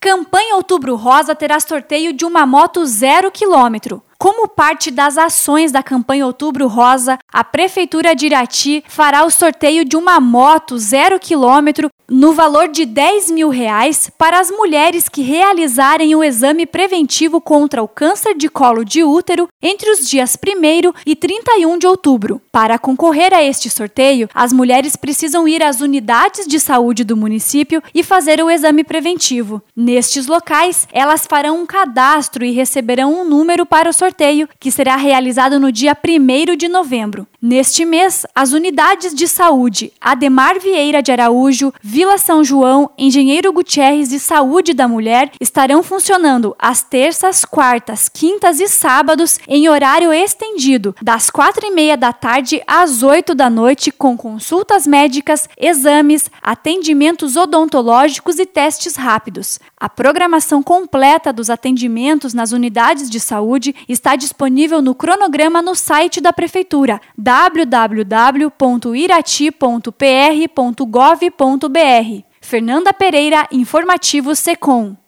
Campanha Outubro Rosa terá sorteio de uma moto 0 km. Como parte das ações da campanha Outubro Rosa, a Prefeitura de Irati fará o sorteio de uma moto 0 km no valor de R$10.000 para as mulheres que realizarem o exame preventivo contra o câncer de colo de útero entre os dias 1º e 31 de outubro. Para concorrer a este sorteio, as mulheres precisam ir às unidades de saúde do município e fazer o exame preventivo. Nestes locais, elas farão um cadastro e receberão um número para o sorteio, que será realizado no dia 1º de novembro. Neste mês, as unidades de saúde Ademar Vieira de Araújo, Vila São João, Engenheiro Gutierrez e Saúde da Mulher estarão funcionando às terças, quartas, quintas e sábados em horário estendido, das 4h30 da tarde às 8 da noite, com consultas médicas, exames, atendimentos odontológicos e testes rápidos. A programação completa dos atendimentos nas unidades de saúde está disponível no cronograma no site da Prefeitura, www.irati.pr.gov.br. Fernanda Pereira, Informativo Secom.